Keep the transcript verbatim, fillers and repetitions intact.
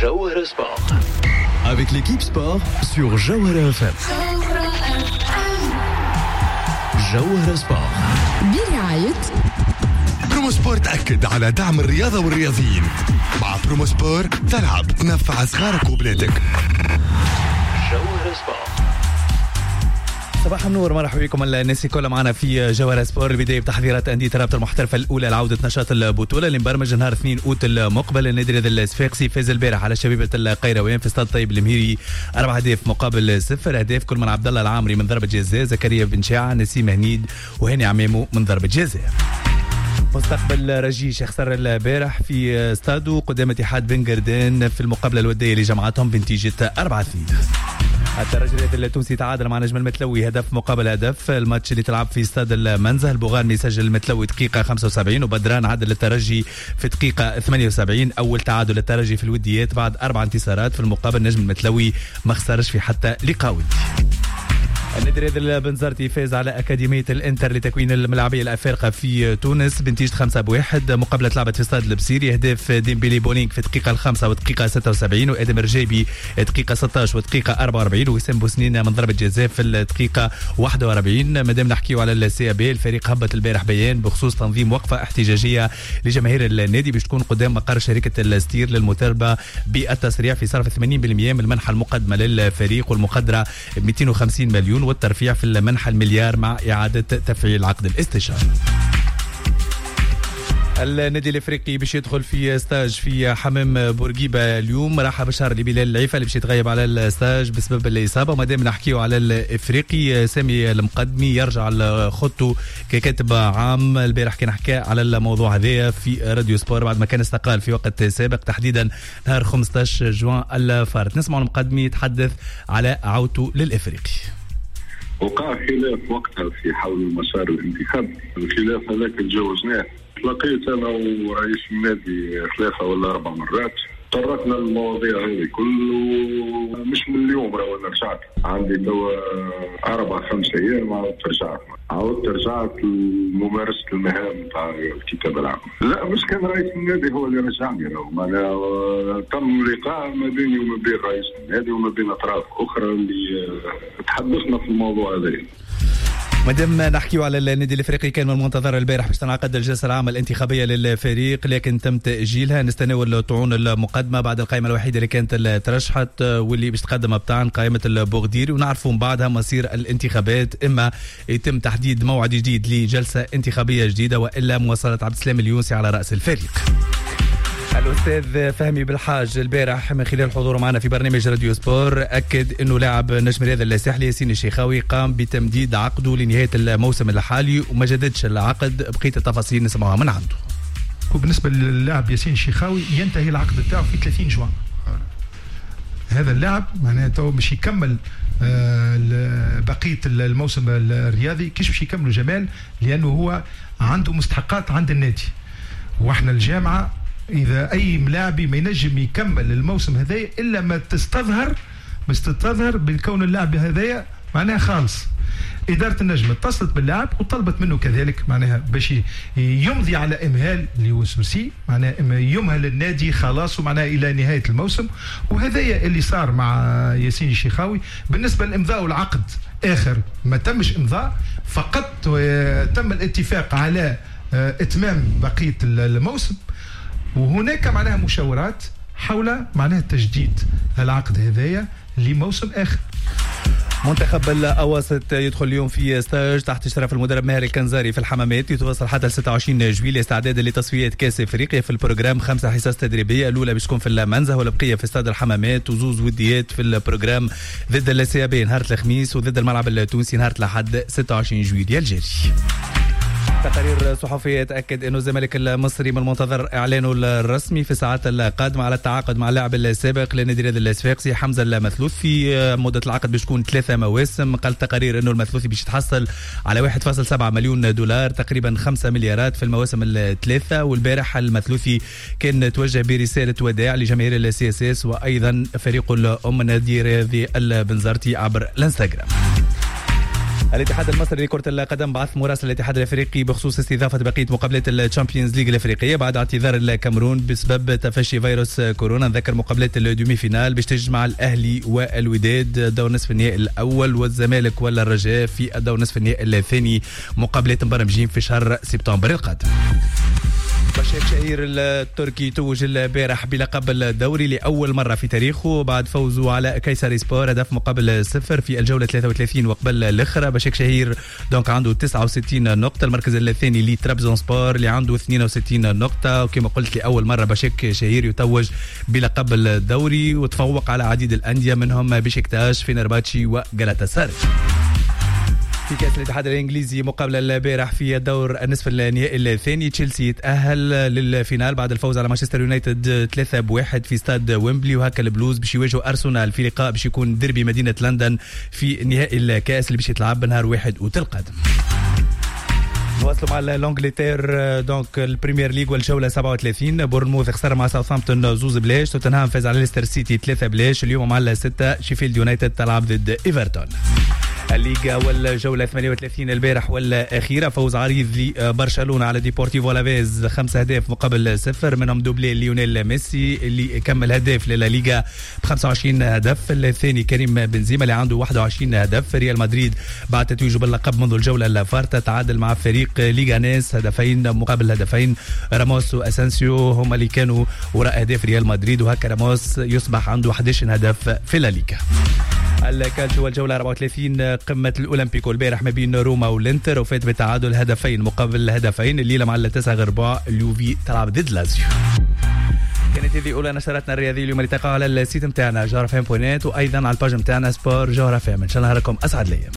Jawahara Sport. Avec l'équipe sport sur Jawahara F M. Jawahara Sport. برعاية برومو سبورت. أكد على دعم الرياضة والرياضيين. مع برومو سبورت تلعب تنفع صغارك وبلادك. Jawahara Sport. صباح النور، مرحبا بكم الناس كلها معنا في جوهرة سبور. البداية بتحضيرات أندية الرابطة المحترفة الأولى لعودة نشاط البطولة اللي مبرمج نهار اثنين أوت المقبل. النادي الصفاقسي فاز البارح على شبيبة القيروان في استاد طيب المهيري أربع أهداف مقابل صفر. أهداف كل من عبد الله العامري من ضربة جزاء، زكريا بن شاعة، نسيم هنيد وهاني عمامو من ضربة جزاء. مستقبل رجيش خسر البارح في استادو قدام اتحاد بن قردان في المقابلة الودية اللي جمعتهم بنتيجة أربعة اثنين. الترجي التونسي تعادل مع نجم المتلوي هدف مقابل هدف. الماتش اللي تلعب في استاد المنزه، البوغاني سجل المتلوي دقيقة خمسة وسبعين وبدران عادل الترجي في دقيقة ثمانية وسبعين. أول تعادل الترجي في الوديات بعد أربع انتصارات. في المقابل نجم المتلوي ما خسرش في حتى لقاء ودي. النادي الرياضي البنزرتي فاز على أكاديمية الإنتر لتكوين الملاعبية الأفارقة في تونس بنتيجة خمسة بواحد. مقابلة لعبت في استاد البصيري. أهداف ديمبيلي بولينغ في دقيقة الخامسة ودقيقة ستة وسبعين، وآدم رجيبي دقيقة ستة عشر ودقيقة أربعة وأربعين، ووسام بوسنين من ضربة جزاء في الدقيقة واحد وأربعين. مادام نحكيو على السي بي، الفريق هبط البارح بيان بخصوص تنظيم وقفة احتجاجية لجماهير النادي باش تكون قدام مقر شركة الستير للمطالبة بالتسريع في صرف ثمانين بالمئة من المنحة المقدمة للفريق والمقدرة مئتين وخمسين مليون، والترفيع في المنحة المليار مع إعادة تفعيل عقد الاستشارة. النادي الافريقي باش يدخل في ستاج في حمام بورقيبه اليوم. راح بشار لبلال العيفه اللي باش يتغيب على الستاج بسبب الاصابه. ما دام نحكيو على الافريقي، سامي المقدمي يرجع لخطه ككاتب عام. البارح كان حكى على الموضوع هذا في راديو سبور بعد ما كان استقال في وقت سابق، تحديدا نهار خمسة عشر جوان الفارط. نسمع المقدمي يتحدث على عودته للافريقي. وقع خلاف وقتها في حول المسار الانتخابي، الخلاف هذاك تجاوزناه. تلاقيت انا ورئيس النادي ثلاثه ولا اربع مرات، طرقنا المواضيع هذه كله. مش من اليوم راه انا رجعت، عندي توا اربع خمس ايام عاودت رجعت عاودت رجعت لممارسه المهام تاع الكتاب العام. لا مش كان رئيس النادي هو اللي رجعني، راه معناها تم لقاء ما بيني وما بين رئيس النادي وما بين اطراف اخرى اللي تحدثنا في الموضوع هذا. مادام نحكيو على النادي الافريقي، كان من المنتظر البارح باش تنعقد الجلسه العامه الانتخابيه للفريق، لكن تم تاجيلها. نستناو الطعون المقدمه بعد القائمه الوحيده اللي كانت ترشحت واللي باش تقدم بتاعن قائمه البوغديري، ونعرفوا من بعدها مصير الانتخابات. اما يتم تحديد موعد جديد لجلسه انتخابيه جديده، والا مواصله عبد السلام اليونسي على راس الفريق. الأستاذ فهمي بالحاج البارح من خلال حضوره معنا في برنامج راديو سبور أكد أنه لاعب نجم الرياضة الساحلي ياسين الشيخاوي قام بتمديد عقده لنهاية الموسم الحالي وما جددش العقد. بقية التفاصيل نسمعها من عنده. وبالنسبة للاعب ياسين الشيخاوي ينتهي العقد بتاعه في ثلاثين جوان. هذا اللاعب معناته باش يكمل آه بقية الموسم الرياضي. كيش باش يكملوا جمال؟ لأنه هو عنده مستحقات عند النادي، واحنا الجامعة إذا أي ملاعبي ما ينجم يكمل الموسم هذايا إلا ما تستظهر بس تستظهر بالكون اللاعب هذايا معناها خالص. إدارة النجم اتصلت باللاعب وطلبت منه كذلك معناها باش يمضي على إمهال اللي هو سورسي، معناها يمهل النادي خلاص ومعناها إلى نهاية الموسم. وهذايا اللي صار مع ياسين الشيخاوي. بالنسبة لإمضاء العقد آخر ما تمش إمضاء، فقط تم الاتفاق على إتمام بقية الموسم، وهناك معناها مشاورات حول معناها تجديد العقد هذايا لموسم آخر. منتخب الأواسط يدخل اليوم في ستاج تحت إشراف المدرب ماهر الكنزاري في الحمامات، يتواصل حتى ستة وعشرين جويلية استعدادا لتصفيات كأس إفريقيا. في البروجرام خمسة حصص تدريبية، الأولى باش تكون في المنزه والبقية في استاد الحمامات، وزوز وديات في البروجرام ضد السيابي نهار الخميس وضد الملعب التونسي نهار الأحد ستة وعشرين جويلية الجاري. تقارير صحفية تأكد أنه الزمالك المصري من المنتظر إعلانه الرسمي في الساعات القادمة على التعاقد مع اللاعب السابق لنادي الرياضي الصفاقسي حمزة المثلوثي. مدة العقد باش تكون ثلاثة مواسم. قال التقارير أنه المثلوثي باش يتحصل على واحد فاصلة سبعة مليون دولار، تقريبا خمسة مليارات في المواسم الثلاثة. والبارح المثلوثي كان توجه برسالة وداع لجماهير السي اس اس وأيضا فريق الأم نادي الرياضي البنزرتي عبر الانستغرام. الاتحاد المصري لكرة القدم بعث مراسل الاتحاد الافريقي بخصوص استضافة بقية مقابلات الشامبيونز ليج الافريقية بعد اعتذار الكاميرون بسبب تفشي فيروس كورونا. ذكر مقابلات الدومي فينال باش تجمع الاهلي والوداد دور نصف النهائي الاول والزمالك والرجاء في الدور نصف النهائي الثاني، مقابلات مبرمجين في شهر سبتمبر القادم. بشيك شهير التركي توج البارح بلقب الدوري لأول مرة في تاريخه بعد فوزه على كيساري سبور هدف مقابل صفر في الجولة ثلاثة وثلاثين وقبل الأخرى. بشيك شهير دونك عنده تسعة وستين نقطة. المركز الثاني لترابزون سبور اللي عنده اثنين وستين نقطة، وكما قلت لأول مرة بشيك شهير يتوج بلقب الدوري وتفوق على عديد الأندية منهم بشكتاش فينرباتشي وغالاتاساراي. في كأس الاتحاد الإنجليزي مقابلة البارح في الدور النصف النهائي الثاني، تشيلسي يتأهل للفينال بعد الفوز على مانشستر يونايتد ثلاثة بواحد في استاد ويمبلي، وهكا البلوز باش يواجهوا أرسنال في لقاء باش يكون دربي مدينة لندن في نهائي الكأس اللي باش يتلعب بنهار واحد وتلقادم. نواصلوا مع لانجلتير دونك البريمير ليج والجوله سبعة وثلاثين. بورنموث خسر مع ساوثهامبتون زوز بلاش، توتنهام فاز على ليستر سيتي ثلاثة بلاش. اليوم مع الستة شيفيلد يونايتد تلعب ضد ايفرتون. الليغا والجولة ثمانية وثلاثين البارح والأخيرة، فوز عريض لبرشلونة على ديبورتيفو لافيز خمسة أهداف مقابل صفر، منهم دوبلي ليونيل ميسي اللي كمل هداف للليغا ب خمسة وعشرين هدف. الثاني كريم بنزيما اللي عنده واحد وعشرين هدف. ريال مدريد بعد تتويجه باللقب منذ الجولة الفارطة تعادل مع فريق ليغانيس هدفين مقابل هدفين. راموس وأسانسيو هم اللي كانوا وراء أهداف ريال مدريد، وهكا راموس يصبح عنده أحد عشر هدف في الليغا. الكالتشو والجولة أربعة وثلاثين، قمة الأولمبيكو البارح ما بين روما والإنتر وفات بالتعادل هدفين مقابل هدفين. الليلة مع التاسع غرباء اليوفي تلعب ضد لازيو. كانت هذه أولى نشراتنا الرياضية اليوم اللي تلقاها على السيت متاعنا جوهر فام بوينت، وأيضا على الباج متاعنا سبور جوهر فام. إن شاء الله نهاركم أسعد ليا.